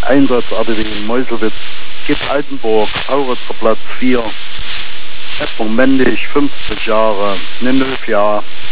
Einsatzorte wie Meuselwitz, Gitt Altenburg, Auritzer Platz 4, etwa männlich, 50 Jahre, 9 Jahre.